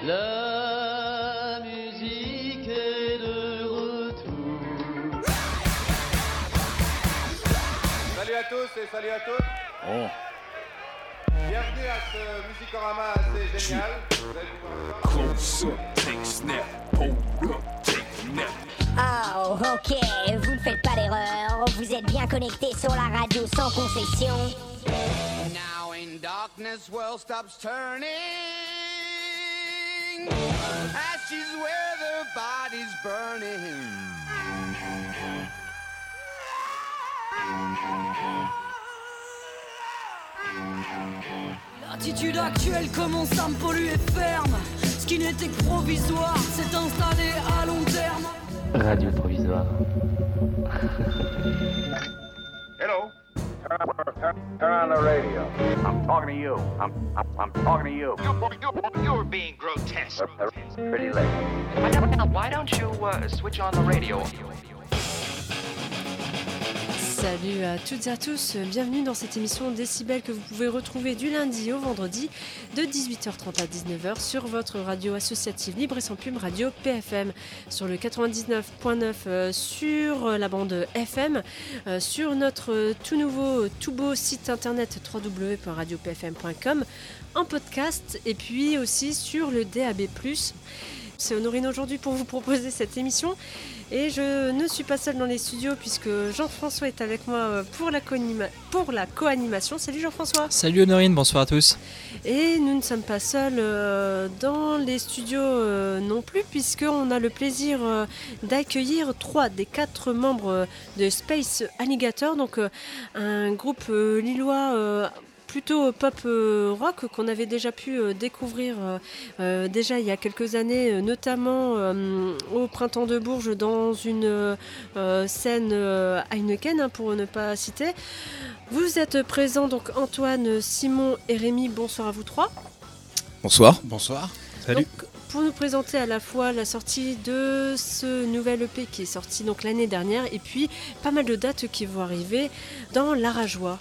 La musique est de retour. Salut à tous et salut à toutes. Oh. Bienvenue à ce Musicorama assez génial. Vous allez pouvoir voir. Close up, take snap, hold up, take nap. Oh, ok, vous ne faites pas d'erreur. Vous êtes bien connectés sur la radio sans concession. Now in darkness, world stops turning. Ashes where the body's burning. L'attitude actuelle commence à me polluer ferme. Ce qui n'était que provisoire s'est installé à long terme. Radio provisoire. Hello. Turn on the radio. I'm talking to you. I'm talking to you. You're being grotesque. Pretty late. Why don't you switch on the radio? Salut à toutes et à tous, bienvenue dans cette émission Décibel que vous pouvez retrouver du lundi au vendredi de 18h30 à 19h sur votre radio associative libre et sans pub radio PFM, sur le 99.9 sur la bande FM, sur notre tout nouveau, tout beau site internet www.radiopfm.com, en podcast et puis aussi sur le DAB+. C'est Honorine aujourd'hui pour vous proposer cette émission. Et je ne suis pas seule dans les studios puisque Jean-François est avec moi pour la co-animation. Salut Jean-François. Salut Honorine, bonsoir à tous. Et nous ne sommes pas seuls dans les studios non plus, puisqu'on a le plaisir d'accueillir 3 des 4 membres de Space Alligator, donc un groupe lillois plutôt pop rock qu'on avait déjà pu découvrir déjà il y a quelques années, notamment au Printemps de Bourges dans une scène Heineken, pour ne pas citer. Vous êtes présents donc Antoine, Simon et Rémi, bonsoir à vous 3. Bonsoir. Bonsoir. Salut. Donc, pour nous présenter à la fois la sortie de ce nouvel EP qui est sorti donc l'année dernière et puis pas mal de dates qui vont arriver dans la Rajoie.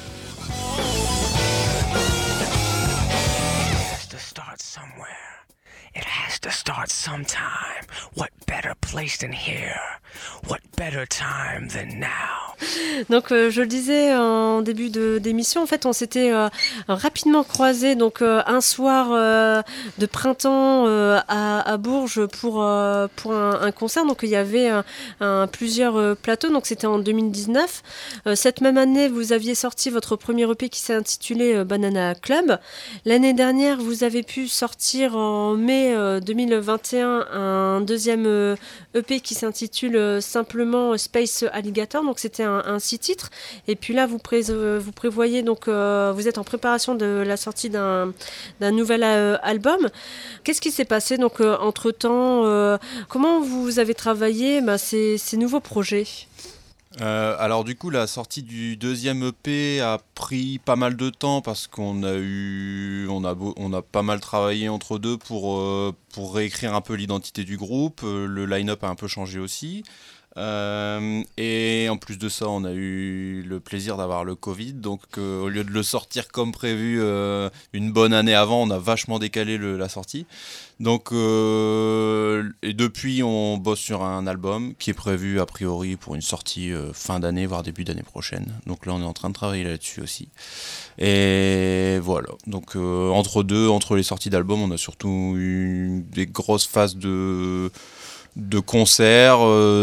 Start somewhere. It has to start sometime. What better place than here? What better time than now? Donc je le disais en début d'émission, en fait on s'était rapidement croisés donc un soir de printemps à Bourges pour un concert. Donc il y avait plusieurs plateaux, donc c'était en 2019. Cette même année vous aviez sorti votre premier EP qui s'est intitulé Banana Club. L'année dernière vous avez pu sortir en mai 2021 un deuxième EP qui s'intitule simplement Space Alligator, donc c'était un 6 titres. Et puis là vous prévoyez donc vous êtes en préparation de la sortie d'un nouvel album. Qu'est-ce qui s'est passé donc entre temps, comment vous avez travaillé ces nouveaux projets? Alors du coup la sortie du deuxième EP a pris pas mal de temps parce qu'on a pas mal travaillé entre deux pour réécrire un peu l'identité du groupe. Le line-up a un peu changé aussi. Et en plus de ça, on a eu le plaisir d'avoir le Covid, donc au lieu de le sortir comme prévu une bonne année avant, on a vachement décalé la sortie. Donc, et depuis, on bosse sur un album qui est prévu a priori pour une sortie fin d'année, voire début d'année prochaine. Donc là, on est en train de travailler là-dessus aussi. Et voilà. Donc entre les sorties d'albums, on a surtout eu des grosses phases de concerts,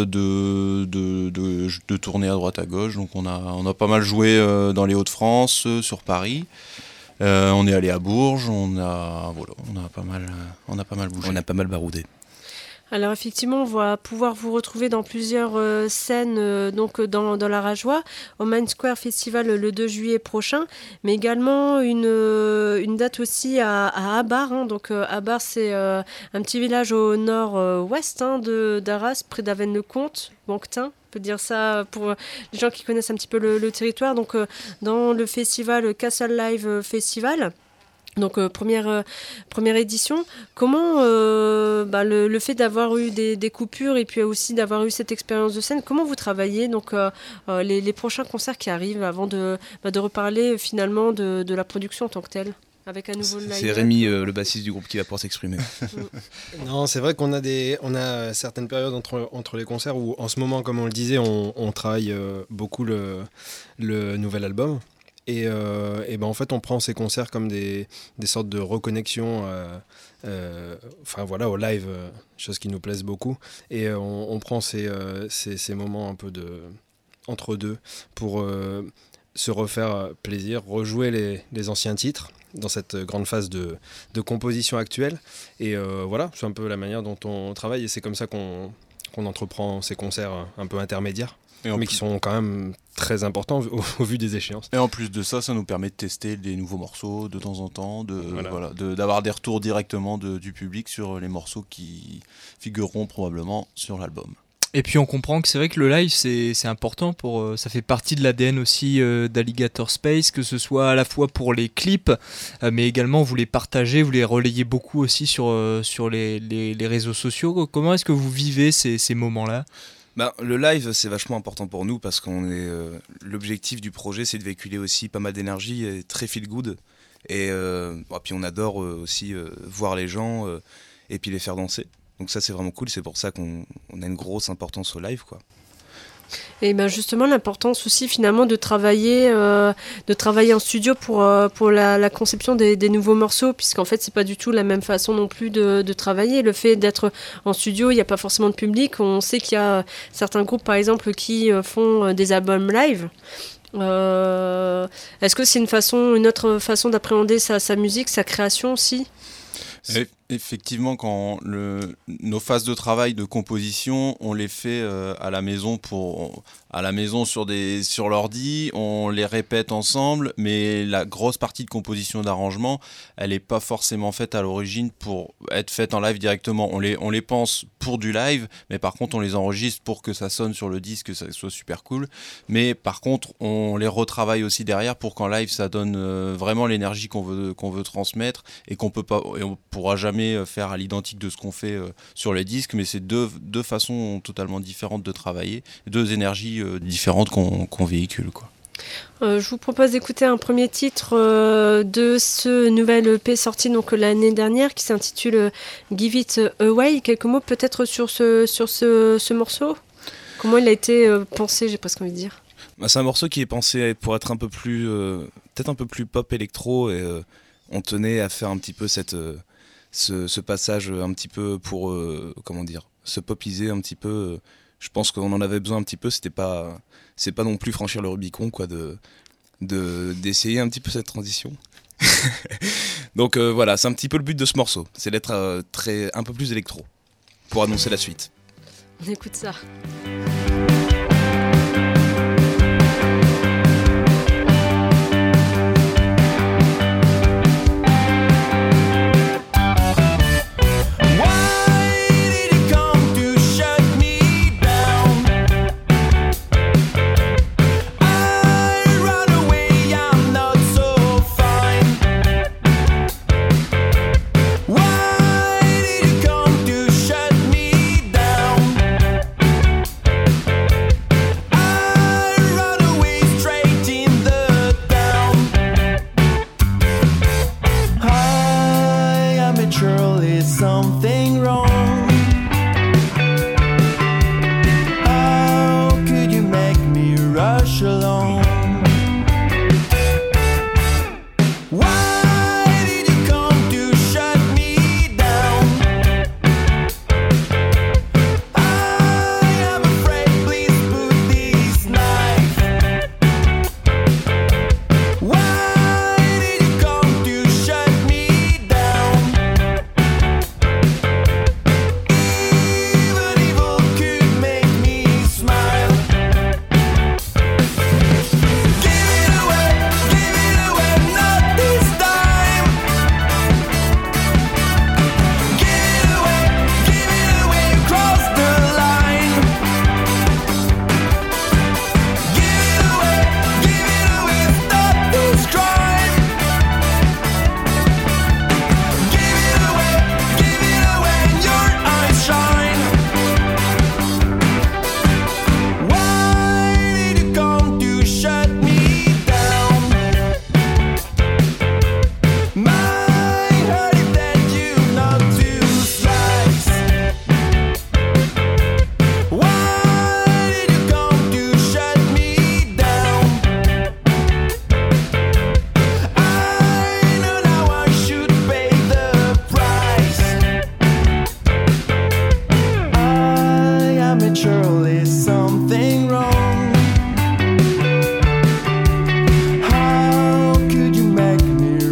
de tournées à droite à gauche. Donc on a pas mal joué dans les Hauts-de-France, sur Paris. On est allé à Bourges, on a pas mal bougé. On a pas mal baroudé. Alors effectivement, on va pouvoir vous retrouver dans plusieurs scènes donc dans la Rajoie, au Main Square Festival le 2 juillet prochain, mais également une date aussi à Abar. Donc Abar, c'est un petit village au nord-ouest d'Arras, près d'Avesnes-le-Comte, Banquetin. On peut dire ça pour les gens qui connaissent un petit peu le territoire. Donc dans le festival Castle Live Festival. Donc première édition. Comment le fait d'avoir eu des coupures et puis aussi d'avoir eu cette expérience de scène, comment vous travaillez donc les prochains concerts qui arrivent avant de reparler finalement de la production en tant que telle? avec un nouveau line-up. C'est Rémi, le bassiste du groupe, qui va pouvoir s'exprimer. Non, c'est vrai qu'on a certaines périodes entre les concerts où, en ce moment, comme on le disait, on travaille beaucoup le nouvel album. Et ben en fait, on prend ces concerts comme des sortes de reconnexion au live, chose qui nous plaise beaucoup. Et on prend ces moments un peu entre deux pour se refaire plaisir, rejouer les anciens titres dans cette grande phase de composition actuelle. Et voilà, c'est un peu la manière dont on travaille, et c'est comme ça qu'on entreprend ces concerts un peu intermédiaires, mais qui sont quand même très importants au vu des échéances. Et en plus de ça, ça nous permet de tester des nouveaux morceaux de temps en temps, d'avoir des retours directement du public sur les morceaux qui figureront probablement sur l'album. Et puis on comprend que c'est vrai que le live c'est important ça fait partie de l'ADN aussi d'Alligator Space, que ce soit à la fois pour les clips, mais également vous les partagez, vous les relayez beaucoup aussi sur les réseaux sociaux. Comment est-ce que vous vivez ces moments-là ? Le live, c'est vachement important pour nous parce qu'on est l'objectif du projet, c'est de véhiculer aussi pas mal d'énergie et très feel good. Et puis on adore aussi voir les gens et puis les faire danser. Donc ça, c'est vraiment cool, c'est pour ça qu'on a une grosse importance au live, quoi. Et ben justement, l'importance aussi finalement de travailler en studio pour la conception des nouveaux morceaux, puisqu'en fait c'est pas du tout la même façon non plus de travailler. Le fait d'être en studio, il n'y a pas forcément de public. On sait qu'il y a certains groupes par exemple qui font des albums live. Est-ce que c'est une autre façon d'appréhender sa musique, sa création aussi ? Effectivement, quand nos phases de travail de composition, on les fait à la maison sur l'ordi, on les répète ensemble, mais la grosse partie de composition d'arrangement, elle n'est pas forcément faite à l'origine pour être faite en live directement. On les pense pour du live, mais par contre on les enregistre pour que ça sonne sur le disque, que ça soit super cool. Mais par contre, on les retravaille aussi derrière pour qu'en live ça donne vraiment l'énergie qu'on veut transmettre, et on pourra jamais faire à l'identique de ce qu'on fait sur les disques, mais c'est deux façons totalement différentes de travailler, deux énergies différentes qu'on véhicule, quoi. Je vous propose d'écouter un premier titre de ce nouvel EP sorti donc l'année dernière, qui s'intitule Give It Away. Quelques mots peut-être sur ce morceau. Comment il a été pensé, j'ai presque envie de dire. C'est un morceau qui est pensé pour être un peu plus peut-être un peu plus pop électro, et on tenait à faire un petit peu ce passage un petit peu pour se popiser un petit peu. Je pense qu'on en avait besoin un petit peu. C'est pas non plus franchir le Rubicon, quoi, d'essayer un petit peu cette transition. Donc voilà, c'est un petit peu le but de ce morceau, c'est d'être un peu plus électro pour annoncer la suite. On écoute ça. Why did you come to shut me down?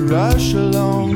rush along.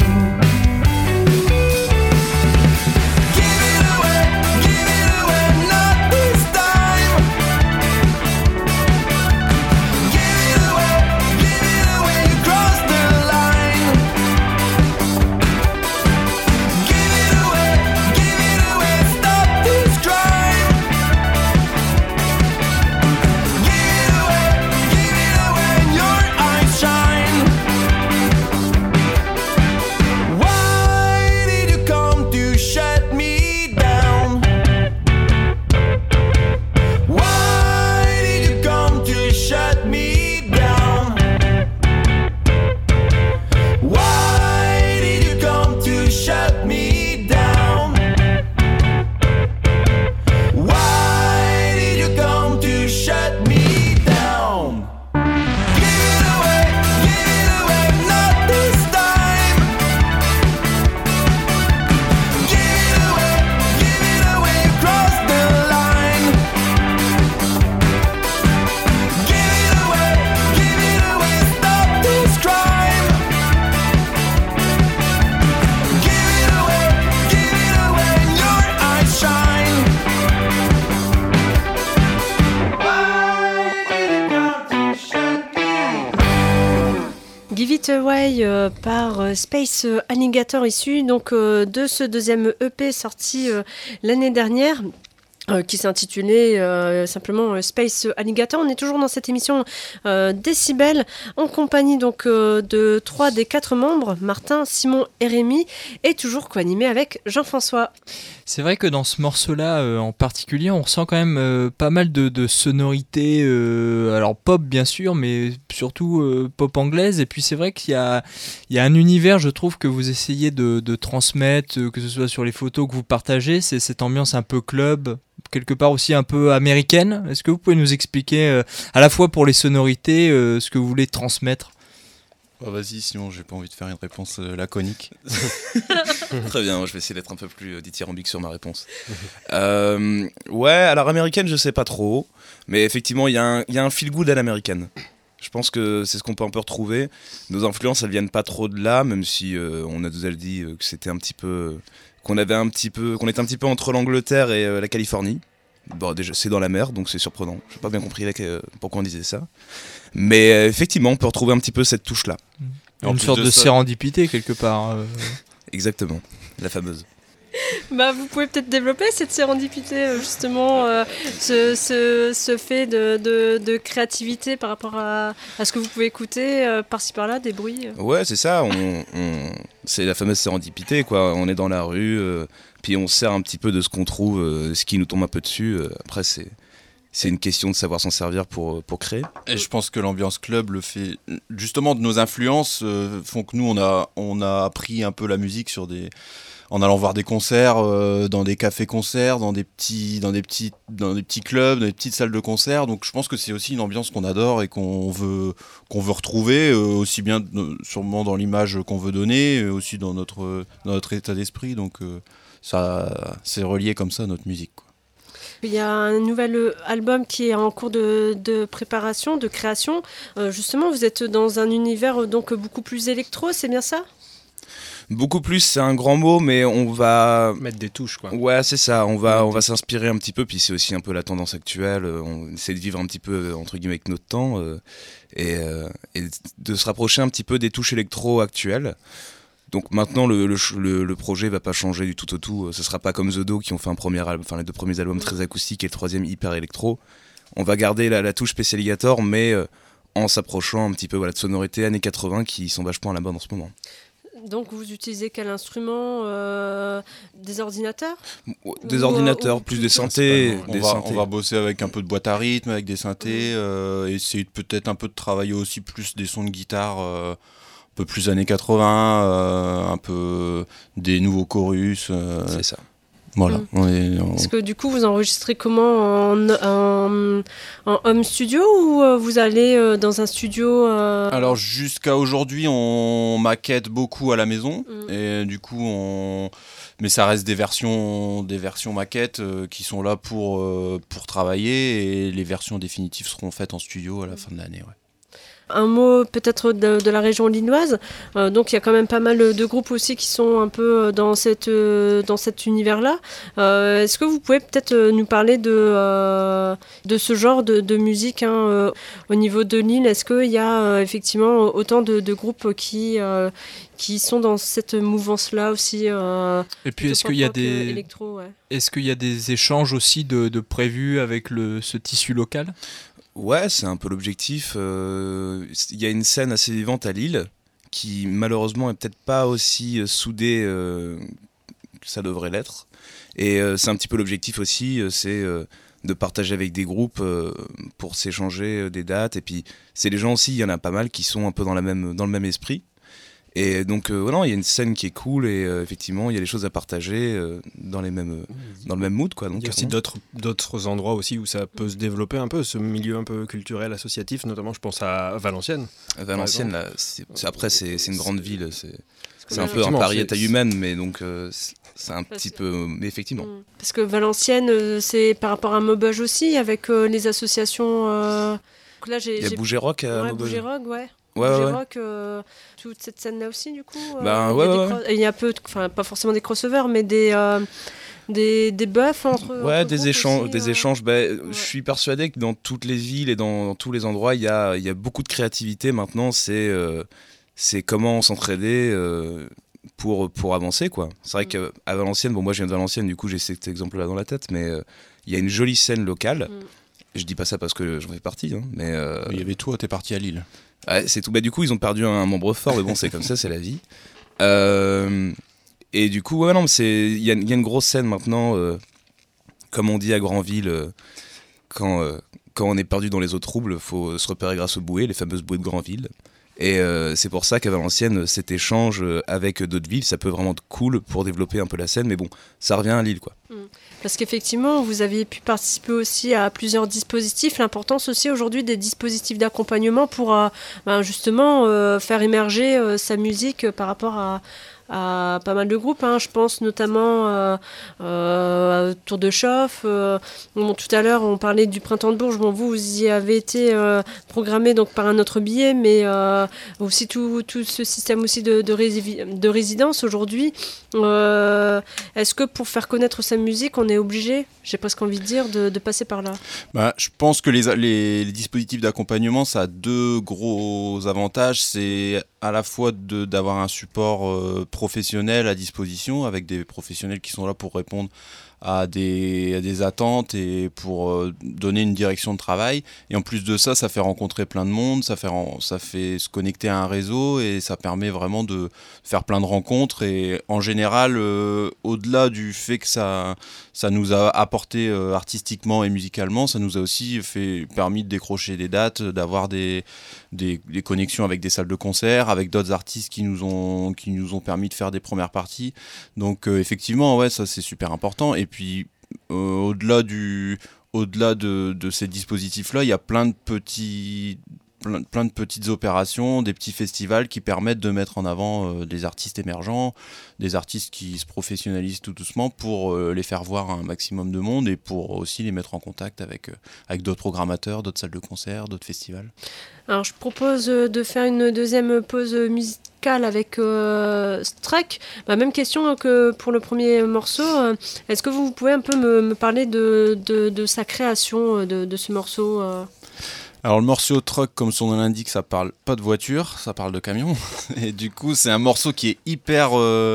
Give It Away par Space Alligator, issu donc de ce deuxième EP sorti l'année dernière. Qui s'intitulait simplement Space Alligator. On est toujours dans cette émission Décibel, en compagnie donc de 3 des 4 membres, Martin, Simon et Rémi, et toujours co-animé avec Jean-François. C'est vrai que dans ce morceau-là en particulier, on ressent quand même pas mal de sonorités, alors pop bien sûr, mais surtout pop anglaise. Et puis c'est vrai qu'il y a un univers, je trouve, que vous essayez de transmettre, que ce soit sur les photos que vous partagez, c'est cette ambiance un peu club, quelque part aussi un peu américaine. Est-ce que vous pouvez nous expliquer, à la fois pour les sonorités, ce que vous voulez transmettre ? Vas-y, sinon j'ai pas envie de faire une réponse laconique. Très bien, je vais essayer d'être un peu plus dithyrambique sur ma réponse. Ouais, alors américaine, je sais pas trop, mais effectivement, il y a un feel good à l'américaine. Je pense que c'est ce qu'on peut un peu retrouver. Nos influences, elles viennent pas trop de là, même si on a déjà dit que c'était un petit peu, qu'on était un petit peu entre l'Angleterre et la Californie. Bon, déjà, c'est dans la mer, donc c'est surprenant. J'ai pas bien compris pourquoi on disait ça. Mais effectivement, on peut retrouver un petit peu cette touche-là. Une sorte de sérendipité, quelque part. Exactement, la fameuse. Vous pouvez peut-être développer cette sérendipité, justement, ce fait de créativité par rapport à ce que vous pouvez écouter par-ci par-là, des bruits. Ouais, c'est ça, c'est la fameuse sérendipité, quoi. On est dans la rue, puis on se sert un petit peu de ce qu'on trouve, ce qui nous tombe un peu dessus. Après, c'est une question de savoir s'en servir pour créer. Et je pense que l'ambiance club le fait, justement, de nos influences font que nous, on a appris un peu la musique en allant voir des concerts, dans des cafés-concerts, dans des petits clubs, dans des petites salles de concert. Donc je pense que c'est aussi une ambiance qu'on adore et qu'on veut retrouver, aussi bien sûrement dans l'image qu'on veut donner, aussi dans notre état d'esprit. Donc ça, c'est relié comme ça à notre musique, quoi. Il y a un nouvel album qui est en cours de préparation, de création. Justement, vous êtes dans un univers donc beaucoup plus électro, c'est bien ça ? Beaucoup plus, c'est un grand mot, mais on va mettre des touches, quoi. Ouais, c'est ça. On va s'inspirer un petit peu, puis c'est aussi un peu la tendance actuelle. On essaie de vivre un petit peu entre guillemets avec notre temps et de se rapprocher un petit peu des touches électro actuelles. Donc maintenant, le projet va pas changer du tout au tout. Ce sera pas comme The Do qui ont fait les 2 premiers albums très acoustiques et le 3e hyper électro. On va garder la touche Space Alligator, mais en s'approchant un petit peu de sonorités années 80 qui sont vachement à la mode en ce moment. Donc vous utilisez quel instrument des ordinateurs ? Des ordinateurs, plus des synthés. On va bosser avec un peu de boîte à rythme, avec des synthés, essayer peut-être un peu de travailler aussi plus des sons de guitare, un peu plus années 80, un peu des nouveaux chorus. C'est ça. Voilà. Parce que du coup, vous enregistrez comment en home studio ou vous allez dans un studio Alors jusqu'à aujourd'hui, on maquette beaucoup à la maison et du coup, mais ça reste des versions maquettes qui sont là pour travailler et les versions définitives seront faites en studio à la fin de l'année. Ouais. un mot peut-être de la région lilloise. Donc il y a quand même pas mal de groupes aussi qui sont un peu dans cet univers-là. Est-ce que vous pouvez peut-être nous parler de ce genre de musique au niveau de Lille? Est-ce qu'il y a effectivement autant de groupes qui sont dans cette mouvance-là aussi? Et puis est-ce qu'il y a est-ce qu'il y a des échanges aussi de prévus avec ce tissu local? Ouais, c'est un peu l'objectif. Il y a une scène assez vivante à Lille qui malheureusement est peut-être pas aussi soudée que ça devrait l'être. Et c'est un petit peu l'objectif aussi, c'est de partager avec des groupes pour s'échanger des dates. Et puis c'est les gens aussi, il y en a pas mal qui sont un peu dans le même esprit. Et donc il y a une scène qui est cool et effectivement il y a des choses à partager dans le même mood, quoi. Donc, il y a aussi d'autres endroits aussi où ça peut se développer un peu, ce milieu un peu culturel, associatif, notamment je pense à Valenciennes. Valenciennes, là, après c'est une grande ville, c'est un peu un pari à taille humaine, mais donc c'est un petit peu... Mais effectivement. Parce que Valenciennes, c'est par rapport à Maubeuge aussi, avec les associations... Là, il y a Bouger Rock à Maubeuge. Bouger Rock, ouais. Ouais. Rock, toute cette scène-là aussi, du coup. Il y a pas forcément des crossovers, mais des buffs entre des échanges. Je suis persuadé que dans toutes les villes et dans tous les endroits, il y a beaucoup de créativité maintenant. C'est comment s'entraider pour avancer, quoi. C'est vrai qu'à Valenciennes, moi je viens de Valenciennes, du coup j'ai cet exemple-là dans la tête, mais il y a une jolie scène locale. Je dis pas ça parce que j'en fais partie, mais il y avait toi, t'es parti à Lille. Ouais, c'est tout. Du coup, ils ont perdu un membre fort, mais bon, c'est comme ça, c'est la vie. Et du coup, il y a une grosse scène maintenant, comme on dit à Granville, quand on est perdu dans les eaux troubles, il faut se repérer grâce aux bouées, les fameuses bouées de Granville. Et c'est pour ça qu'à Valenciennes, cet échange avec d'autres villes, ça peut vraiment être cool pour développer un peu la scène, mais bon, ça revient à Lille, quoi. Parce qu'effectivement, vous aviez pu participer aussi à plusieurs dispositifs. L'importance aussi aujourd'hui des dispositifs d'accompagnement pour justement faire émerger sa musique par rapport à pas mal de groupes, je pense notamment à Tour de Chauffe. Tout à l'heure on parlait du Printemps de Bourges, vous y avez été programmé donc par un autre biais, mais aussi tout ce système aussi de résidence aujourd'hui. Est-ce que pour faire connaître sa musique on est obligé, j'ai presque envie de dire, de passer par là? Je pense que les dispositifs d'accompagnement, ça a deux gros avantages. C'est à la fois d'avoir un support professionnels à disposition, avec des professionnels qui sont là pour répondre à des attentes et pour donner une direction de travail. Et en plus de ça, ça fait rencontrer plein de monde, ça fait se connecter à un réseau et ça permet vraiment de faire plein de rencontres. Et en général, au-delà du fait que ça nous a apporté artistiquement et musicalement, ça nous a aussi permis de décrocher des dates, d'avoir des connexions avec des salles de concert, avec d'autres artistes qui nous ont permis de faire des premières parties. Donc effectivement, ouais, ça c'est super important. Et puis au-delà de ces dispositifs-là, il y a plein de petites opérations, des petits festivals qui permettent de mettre en avant des artistes émergents, des artistes qui se professionnalisent tout doucement pour les faire voir à un maximum de monde et pour aussi les mettre en contact avec d'autres programmateurs, d'autres salles de concert, d'autres festivals. Alors je propose de faire une deuxième pause musicale avec Struck. Même question que pour le premier morceau. Est-ce que vous pouvez un peu me parler de sa création, de ce morceau Alors le morceau Truck, comme son nom l'indique, ça parle pas de voiture, ça parle de camion. Et du coup, c'est un morceau qui est hyper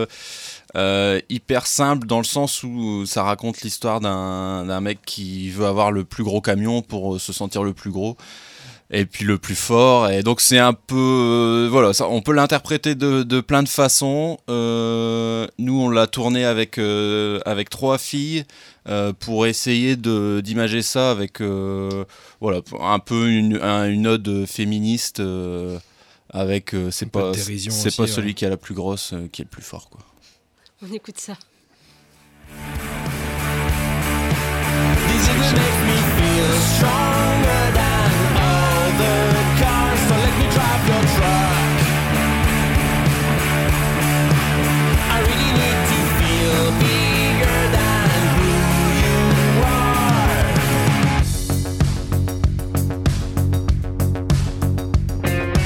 simple dans le sens où ça raconte l'histoire d'un mec qui veut avoir le plus gros camion pour se sentir le plus gros. Et puis le plus fort, et donc c'est un peu on peut l'interpréter de plein de façons. Nous on l'a tourné avec 3 filles pour essayer d'imager ça avec un peu une ode féministe avec c'est pas celui qui a la plus grosse qui est le plus fort, quoi. On écoute ça. So let me drive your truck. I really need to feel bigger than who you are.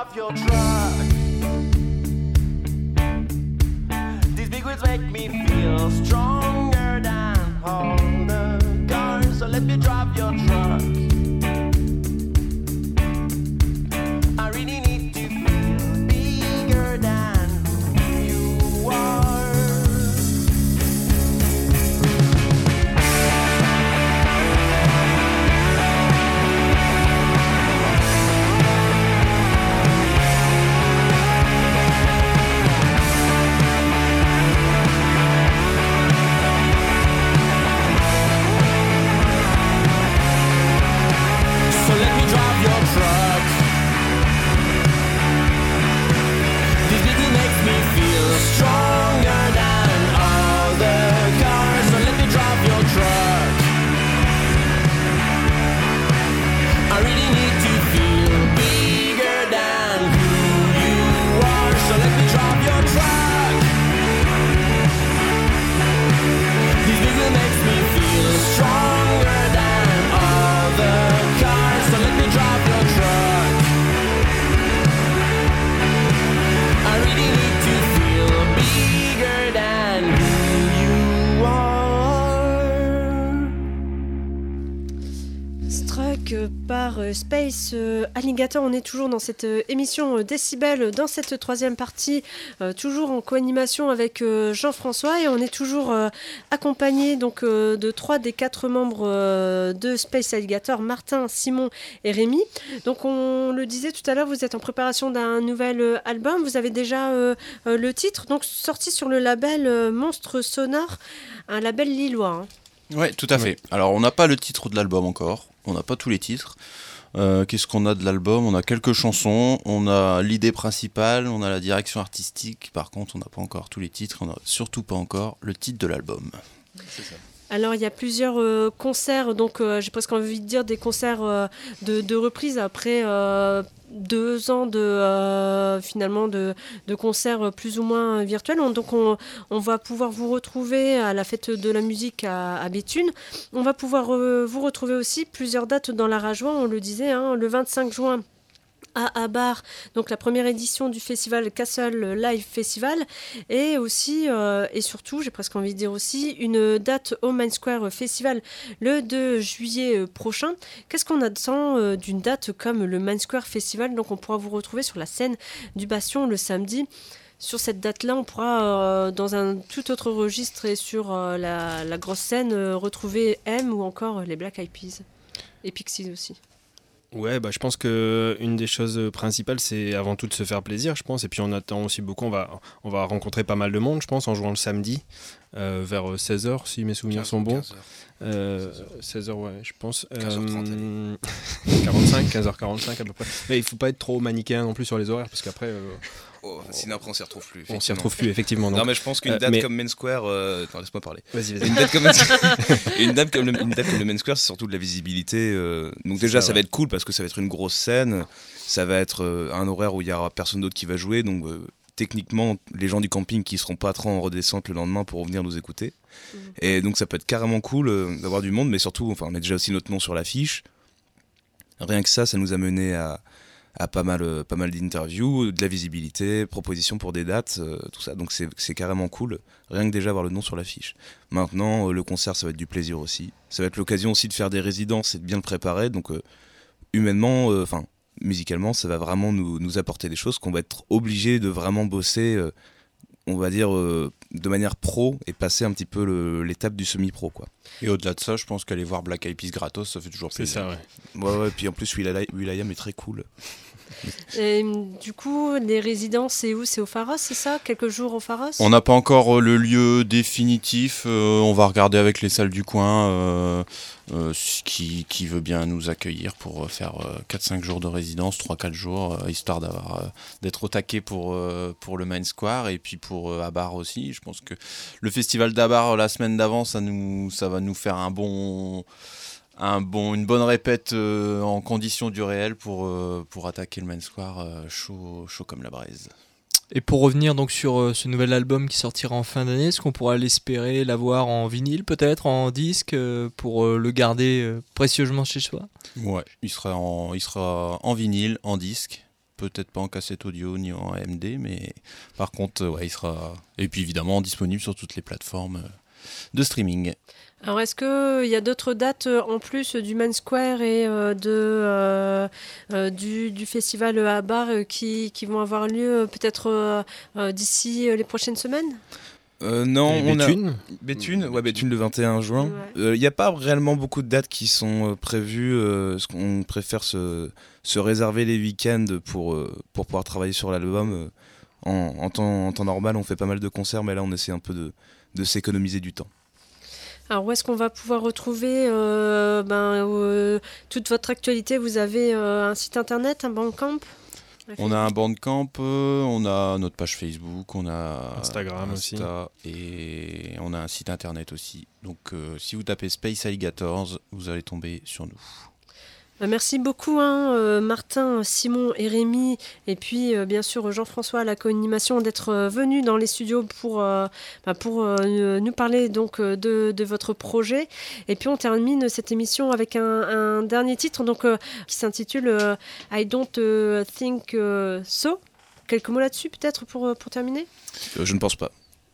drive your truck. These big wheels make me feel stronger than all the cars. So let me drive your truck. I really need to feel bigger than you are. So let me drive your truck. This vehicle makes me feel stronger than all the cars. So let me drive your truck. I really need to feel bigger than who you are. So let me drive your truck. This vehicle makes me feel stronger than all the cars. So let me drive your truck. I really need to feel bigger than who you are. Struck par Space Alligator. On est toujours dans cette émission Décibel, dans cette troisième partie, toujours en co-animation avec Jean-François, et on est toujours accompagné donc de 3 des 4 membres de Space Alligator, Martin, Simon et Rémi. Donc on le disait tout à l'heure, vous êtes en préparation d'un nouvel album. Vous avez déjà le titre, donc sorti sur le label Monstre Sonore, un label lillois. Ouais, tout à fait. Alors, on n'a pas le titre de l'album encore. On n'a pas tous les titres. Qu'est-ce qu'on a de l'album ? On a quelques chansons, on a l'idée principale, on a la direction artistique. Par contre, on n'a pas encore tous les titres. On n'a surtout pas encore le titre de l'album. C'est ça. Alors il y a plusieurs concerts, donc j'ai presque envie de dire des concerts de reprise après 2 ans finalement de concerts plus ou moins virtuels. Donc on va pouvoir vous retrouver à la fête de la musique à Béthune. On va pouvoir vous retrouver aussi plusieurs dates dans la Rajoie, on le disait, le 25 juin. À Abar, donc la première édition du festival Castle Live Festival, et aussi et surtout, j'ai presque envie de dire aussi, une date au Main Square Festival le 2 juillet prochain. Qu'est-ce qu'on attend d'une date comme le Main Square Festival ? Donc on pourra vous retrouver sur la scène du Bastion le samedi. Sur cette date-là, on pourra, dans un tout autre registre et sur la grosse scène, retrouver M ou encore les Black Eyed Peas et Pixies aussi. Ouais, je pense qu'une des choses principales, c'est avant tout de se faire plaisir, je pense. Et puis on attend aussi beaucoup, on va rencontrer pas mal de monde, je pense, en jouant le samedi, vers 16h, si mes souvenirs sont bons. 16h, ouais, je pense. 15h45 à peu près. Mais il ne faut pas être trop manichéen non plus sur les horaires, parce qu'après... sinon après on s'y retrouve plus. On s'y retrouve plus, effectivement. Donc. Non mais je pense qu'une date comme Main Square... Attends, laisse-moi parler. Vas-y. Une date comme le Main Square, c'est surtout de la visibilité. Donc déjà, ça va être cool parce que ça va être une grosse scène. Ça va être un horaire où il n'y aura personne d'autre qui va jouer. Donc techniquement, les gens du camping qui ne seront pas trop en redescente le lendemain pourront venir nous écouter. Et donc ça peut être carrément cool d'avoir du monde. Mais surtout, on a déjà aussi notre nom sur l'affiche. Rien que ça nous a mené à pas mal d'interviews, de la visibilité, propositions pour des dates, tout ça. Donc c'est carrément cool, rien que déjà avoir le nom sur l'affiche. Maintenant, le concert, ça va être du plaisir aussi. Ça va être l'occasion aussi de faire des résidences et de bien le préparer. Donc humainement, musicalement, ça va vraiment nous apporter des choses qu'on va être obligé de vraiment bosser, on va dire, de manière pro et passer un petit peu l'étape du semi-pro, quoi. Et au-delà de ça, je pense qu'aller voir Black Eyed Peas gratos, ça fait toujours plaisir. C'est ça, ouais. Ouais, puis en plus, will.i.am est très cool. Et du coup, les résidences, c'est où ? C'est au Pharos, c'est ça ? Quelques jours au Pharos ? On n'a pas encore le lieu définitif. On va regarder avec les salles du coin qui veut bien nous accueillir pour faire 4-5 jours de résidence, 3-4 jours, histoire d'être au taquet pour le Main Square et puis pour Abar aussi. Je pense que le festival d'Abar la semaine d'avant, ça va nous faire une bonne répète en conditions du réel pour attaquer le Main Square chaud comme la braise. Et pour revenir donc sur ce nouvel album qui sortira en fin d'année, est-ce qu'on pourra l'espérer, l'avoir en vinyle peut-être, en disque, pour le garder précieusement chez soi ? Ouais, il sera en vinyle, en disque. peut-être pas en cassette audio ni en AMD, mais par contre, il sera. Et puis évidemment disponible sur toutes les plateformes de streaming. Alors, est-ce qu'il y a d'autres dates en plus du Main Square et du festival à Bar qui vont avoir lieu peut-être d'ici les prochaines semaines ? Non, Et on a Béthune Béthune le 21 juin. Il n'y a pas réellement beaucoup de dates qui sont prévues. On préfère se réserver les week-ends pour pouvoir travailler sur l'album. En temps normal, on fait pas mal de concerts, mais là, on essaie un peu de s'économiser du temps. Alors, où est-ce qu'on va pouvoir retrouver toute votre actualité ? Vous avez un site internet, un Bandcamp ? On a un Bandcamp, on a notre page Facebook, on a Instagram aussi. Et on a un site internet aussi. Donc si vous tapez Space Alligators, vous allez tomber sur nous. Merci beaucoup Martin, Simon et Rémi, et puis bien sûr Jean-François à la co-animation d'être venus dans les studios pour nous parler donc de votre projet. Et puis on termine cette émission avec un dernier titre donc, qui s'intitule I Don't Think So. Quelques mots là-dessus peut-être pour terminer ? Je ne pense pas.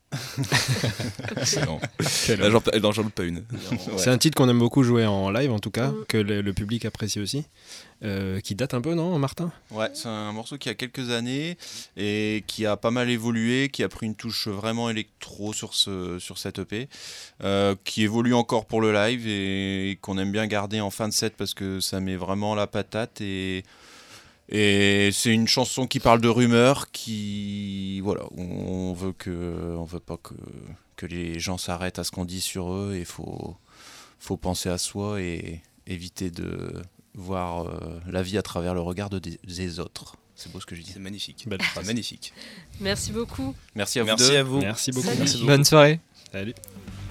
Non. J'en loupe pas une. C'est un titre qu'on aime beaucoup jouer en live en tout cas, que le public apprécie aussi, qui date un peu, non Martin ? Ouais, c'est un morceau qui a quelques années et qui a pas mal évolué, qui a pris une touche vraiment électro sur cette EP, qui évolue encore pour le live et qu'on aime bien garder en fin de set parce que ça met vraiment la patate et c'est une chanson qui parle de rumeurs, on veut pas que les gens s'arrêtent à ce qu'on dit sur eux, et faut penser à soi et éviter de voir la vie à travers le regard des autres. C'est beau ce que je dis. C'est magnifique. Belle phrase. Magnifique. Merci beaucoup. Merci à vous. Merci à vous. Merci beaucoup. Salut. Merci beaucoup. Bonne soirée. Salut.